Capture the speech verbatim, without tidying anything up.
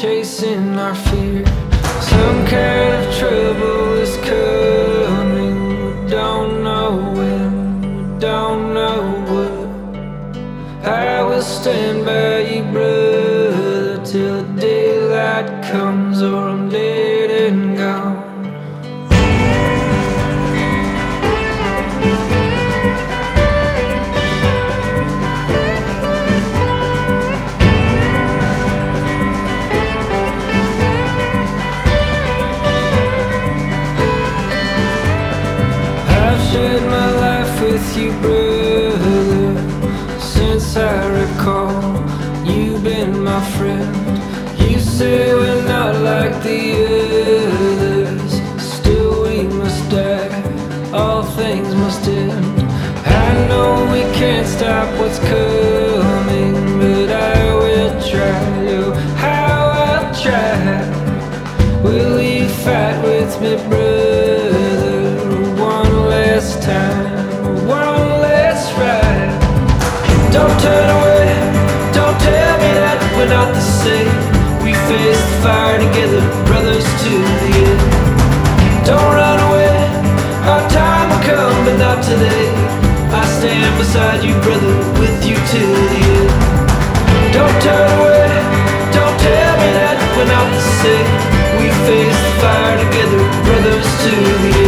chasing our fear. Some kind of trouble is coming. We don't know when, we don't know what. I will stand by you, brother, till the daylight comes, or I'm dead and gone. Shared my life with you, brother, since I recall. You've been my friend. You say we're not like the others, still we must die, all things must end. I know we can't stop what's coming, but I will try. Oh, how I'll try. Will you fight with me, brother? Time, one last ride. Don't turn away, don't tell me that we're not the same. We face the fire together, brothers to the end. Don't run away, our time will come, but not today. I stand beside you, brother, with you to the end. Don't turn away, don't tell me that we're not the same. We face the fire together, brothers to the end.